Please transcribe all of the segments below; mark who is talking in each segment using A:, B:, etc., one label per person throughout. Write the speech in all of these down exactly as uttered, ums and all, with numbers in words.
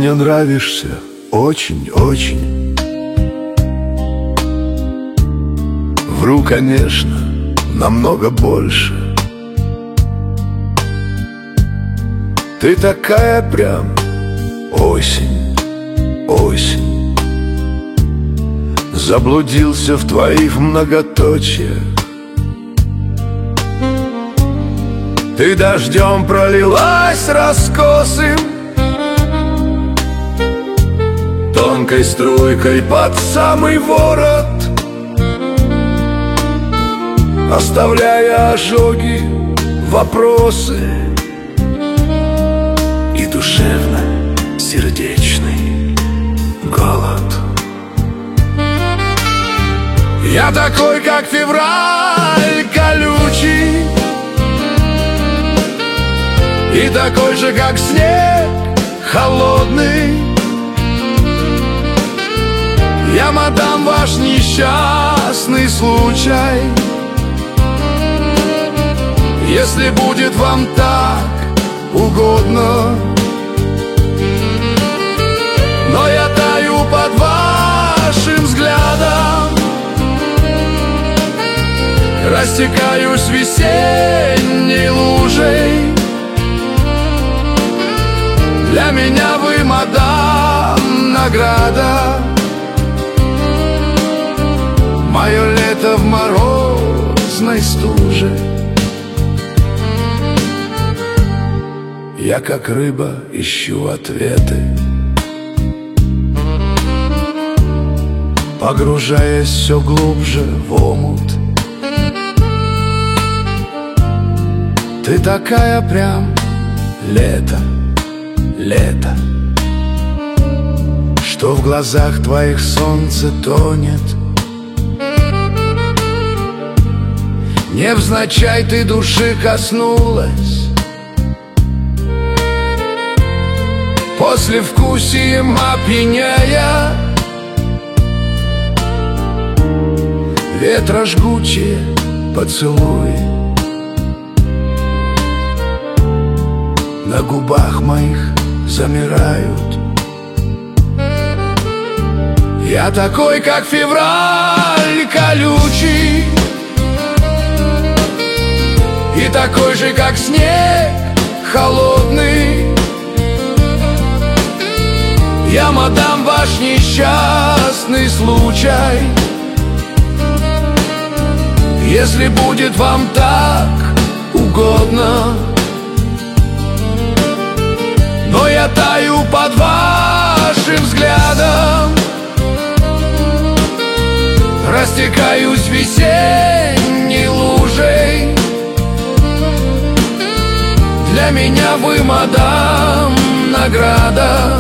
A: мне нравишься очень-очень. Вру, конечно, намного больше. Ты такая прям осень, осень. Заблудился в твоих многоточиях. Ты дождем пролилась раскосым, тонкой струйкой под самый ворот, оставляя ожоги, вопросы и душевно-сердечный голод. Я такой, как февраль колючий, и такой же, как снег холодный. Я, мадам, ваш несчастный случай. Если будет вам так угодно, но я таю под вашим взглядом, растекаюсь весенней лужей. Для меня вы, мадам, награда. Мое лето в морозной стуже. Я, как рыба, ищу ответы, погружаясь все глубже в омут. Ты такая прям лето, лето, что в глазах твоих солнце тонет. Невзначай ты души коснулась, послевкусием опьяняя. Ветра жгучие поцелуи на губах моих замирают. Я такой, как февраль колючий, и такой же, как снег холодный. Я, мадам, ваш несчастный случай. Если будет вам так угодно, но я таю под вашим взглядом, растекаюсь весенней лужей. Для меня вы, мадам, награда.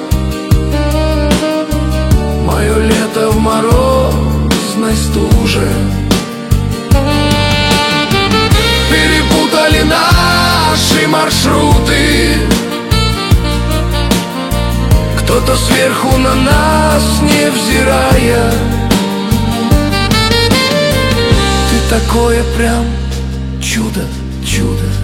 A: Мое лето в морозной стуже. Перепутали наши маршруты, кто-то сверху на нас не взирая. Ты такое прям чудо, чудо.